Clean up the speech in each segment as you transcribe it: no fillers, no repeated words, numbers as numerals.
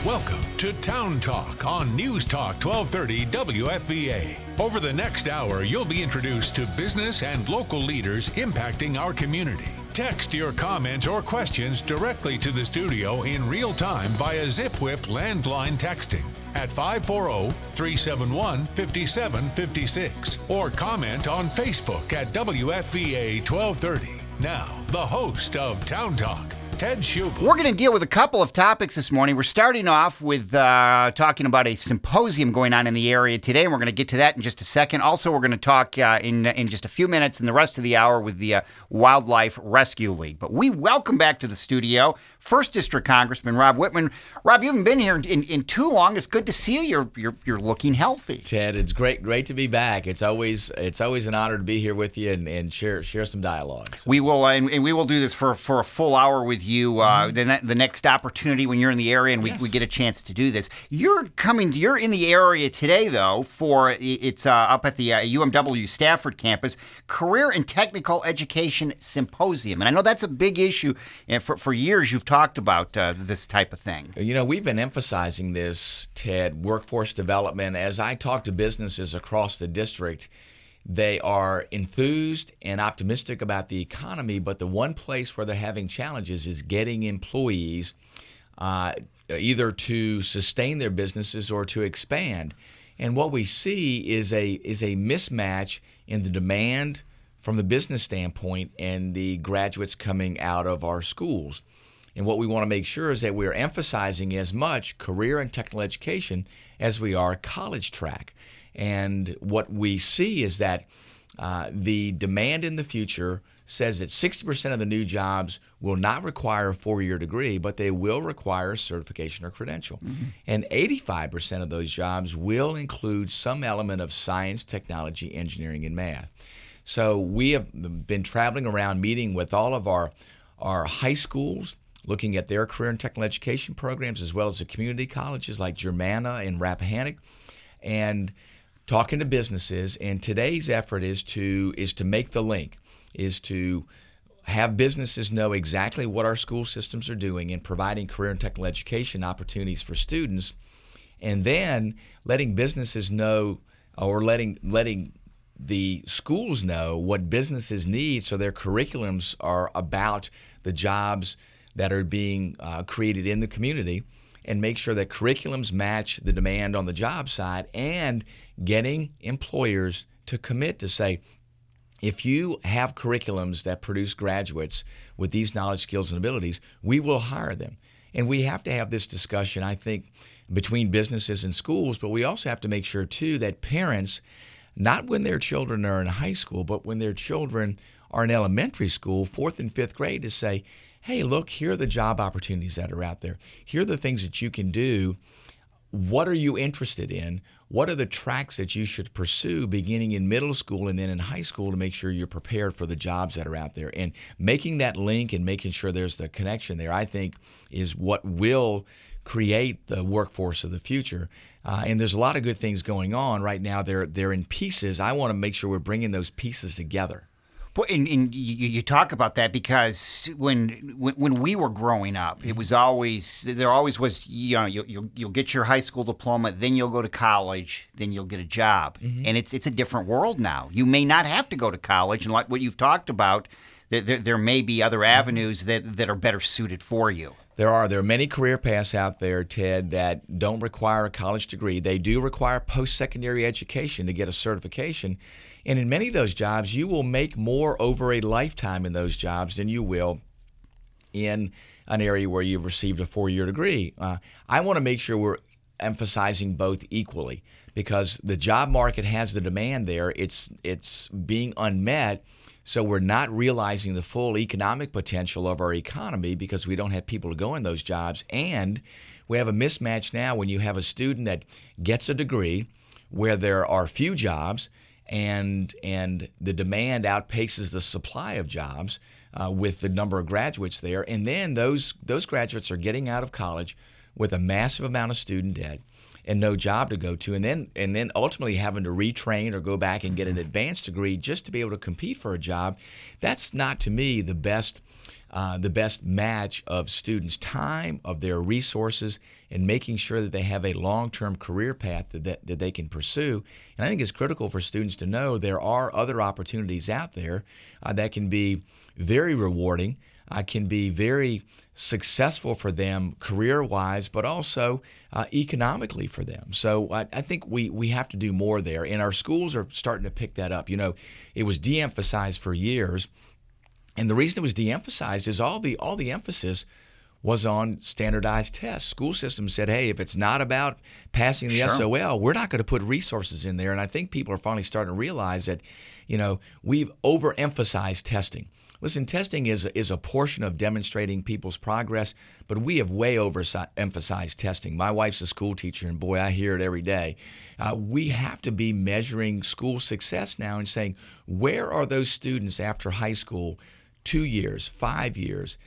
Welcome to Town Talk on News Talk 1230 WFVA. Over the next hour, you'll be introduced to business and local leaders impacting our community. Text your comments or questions directly to the studio in real time via ZipWhip landline texting at 540-371-5756 or comment on Facebook at WFVA 1230. Now, the host of Town Talk, Ted Schubel. We're going to deal with a couple of topics this morning. We're starting off with talking about a symposium going on in the area today, and we're going to get to that in just a second. Also, we're going to talk in just a few minutes in the rest of the hour with the Wildlife Rescue League. But we welcome back to the studio 1st District Congressman Rob Wittman. Rob, you haven't been here in too long. It's good to see you. You're looking healthy. Ted, it's great to be back. It's always an honor to be here with you and share some dialogue. So. We will and we will do this for a full hour with you the next opportunity when you're in the area and we get a chance to do this. You're in the area today though it's up at the UMW Stafford campus, Career and Technical Education Symposium. And I know that's a big issue, and for years you've talked about this type of thing. You know, we've been emphasizing this, Ted, workforce development. As I talk to businesses across the district, they are enthused and optimistic about the economy, but the one place where they're having challenges is getting employees either to sustain their businesses or to expand. And what we see is a mismatch in the demand from the business standpoint and the graduates coming out of our schools. And what we want to make sure is that we're emphasizing as much career and technical education as we are college track. And what we see is that the demand in the future says that 60% of the new jobs will not require a 4-year degree, but they will require a certification or credential. Mm-hmm. And 85% of those jobs will include some element of science, technology, engineering, and math. So we have been traveling around meeting with all of our high schools, looking at their career and technical education programs, as well as the community colleges like Germanna and Rappahannock, and talking to businesses. And today's effort is to make the link, is to have businesses know exactly what our school systems are doing in providing career and technical education opportunities for students, and then letting businesses know, or letting the schools know what businesses need so their curriculums are about the jobs that are being created in the community, and make sure that curriculums match the demand on the job side, and getting employers to commit to say, if you have curriculums that produce graduates with these knowledge, skills, and abilities, we will hire them. And we have to have this discussion, I think, between businesses and schools, but we also have to make sure, too, that parents, not when their children are in high school, but when their children are in elementary school, 4th and 5th grade, to say, hey, look, here are the job opportunities that are out there. Here are the things that you can do. What are you interested in? What are the tracks that you should pursue beginning in middle school and then in high school to make sure you're prepared for the jobs that are out there? And making that link and making sure there's the connection there, I think, is what will create the workforce of the future. And there's a lot of good things going on right now. They're in pieces. I want to make sure we're bringing those pieces together. And you talk about that because when we were growing up, it was always you'll get your high school diploma, then you'll go to college, then you'll get a job, and it's a different world now. You may not have to go to college, and like what you've talked about, there may be other avenues that are better suited for you. There are many career paths out there, Ted, that don't require a college degree. They do require post-secondary education to get a certification. And in many of those jobs, you will make more over a lifetime in those jobs than you will in an area where you've received a 4-year degree. I want to make sure we're emphasizing both equally, because the job market has the demand there. It's being unmet. So we're not realizing the full economic potential of our economy because we don't have people to go in those jobs. And we have a mismatch now when you have a student that gets a degree where there are few jobs and the demand outpaces the supply of jobs with the number of graduates there. And then those graduates are getting out of college with a massive amount of student debt and no job to go to, and then ultimately having to retrain or go back and get an advanced degree just to be able to compete for a job. That's not, to me, the best match of students' time, of their resources, and making sure that they have a long-term career path that they can pursue. And I think it's critical for students to know there are other opportunities out there that can be very rewarding, can be very successful for them career-wise, but also economically for them. So I think we have to do more there, and our schools are starting to pick that up. You know, it was de-emphasized for years, and the reason it was de-emphasized is all the emphasis was on standardized tests. School systems said, hey, if it's not about passing the SOL, we're not going to put resources in there. And I think people are finally starting to realize that, you know, we've overemphasized testing. Listen, testing is a portion of demonstrating people's progress, but we have way overemphasized testing. My wife's a school teacher, and boy, I hear it every day. We have to be measuring school success now and saying, where are those students after high school 2 years, 5 years,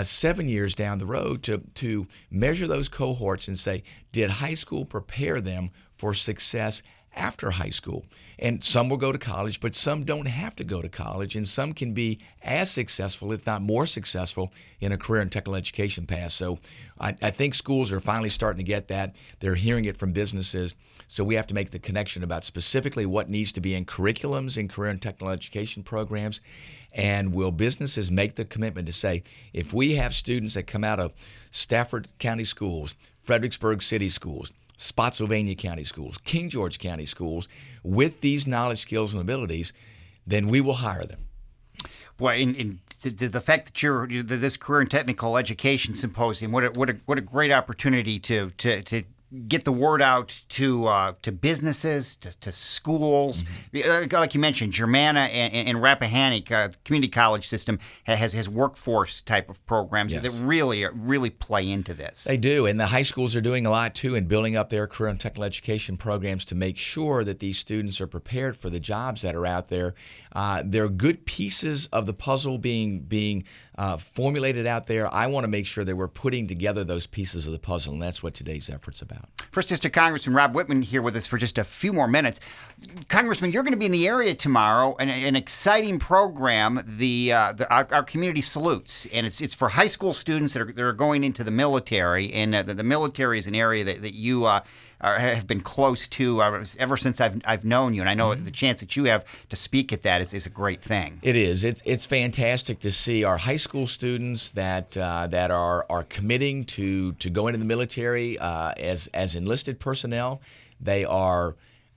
7 years down the road to measure those cohorts and say, did high school prepare them for success after high school? And some will go to college, but some don't have to go to college, and some can be as successful, if not more successful, in a career and technical education path. So I think schools are finally starting to get that. They're hearing it from businesses. So we have to make the connection about specifically what needs to be in curriculums in career and technical education programs. And will businesses make the commitment to say, if we have students that come out of Stafford County schools, Fredericksburg City schools, Spotsylvania County schools, King George County schools, with these knowledge, skills, and abilities, then we will hire them. Well, in the fact that this career and technical education symposium, what a great opportunity to get the word out to businesses, to schools. Mm-hmm. Like you mentioned, Germanna and Rappahannock Community College system has workforce type of programs that really play into this. They do, and the high schools are doing a lot too in building up their career and technical education programs to make sure that these students are prepared for the jobs that are out there. There are good pieces of the puzzle being formulated out there. I want to make sure that we're putting together those pieces of the puzzle, and that's what today's effort's about. First District Congressman Rob Wittman here with us for just a few more minutes. Congressman, you're going to be in the area tomorrow, an exciting program, our Community Salutes, and it's for high school students that are going into the military, and the military is an area that you have been close to ever since I've known you, and I know the chance that you have to speak at that is a great thing. It is. It's fantastic to see our high school students that are committing to go into the military as enlisted personnel. They are,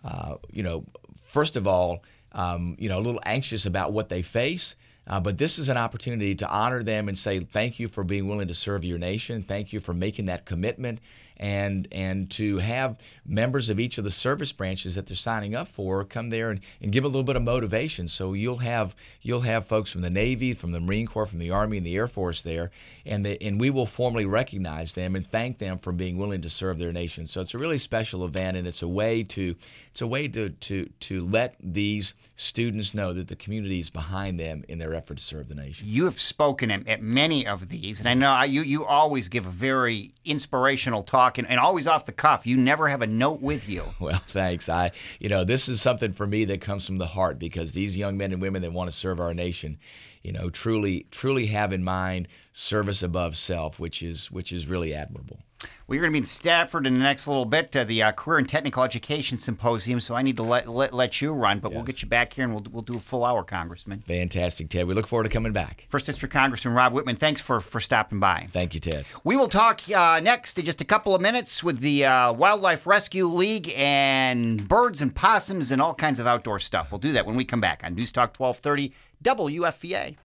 first of all, a little anxious about what they face. But this is an opportunity to honor them and say thank you for being willing to serve your nation. Thank you for making that commitment, and to have members of each of the service branches that they're signing up for come there and give a little bit of motivation. So you'll have folks from the Navy, from the Marine Corps, from the Army, and the Air Force there, and we will formally recognize them and thank them for being willing to serve their nation. So it's a really special event, and it's a way to let these students know that the community is behind them in their effort to serve the nation. You have spoken at many of these, and I know you always give a very inspirational talk and always off the cuff. You never have a note with you. Well, thanks. This is something for me that comes from the heart, because these young men and women that want to serve our nation, truly have in mind service above self, which is really admirable. Well, you're going to be in Stafford in the next little bit, the Career and Technical Education Symposium, so I need to let you run, but We'll get you back here, and we'll do a full hour, Congressman. Fantastic, Ted. We look forward to coming back. First District Congressman Rob Wittman, thanks for stopping by. Thank you, Ted. We will talk next in just a couple of minutes with the Wildlife Rescue League and birds and possums and all kinds of outdoor stuff. We'll do that when we come back on News Talk 1230 WFVA.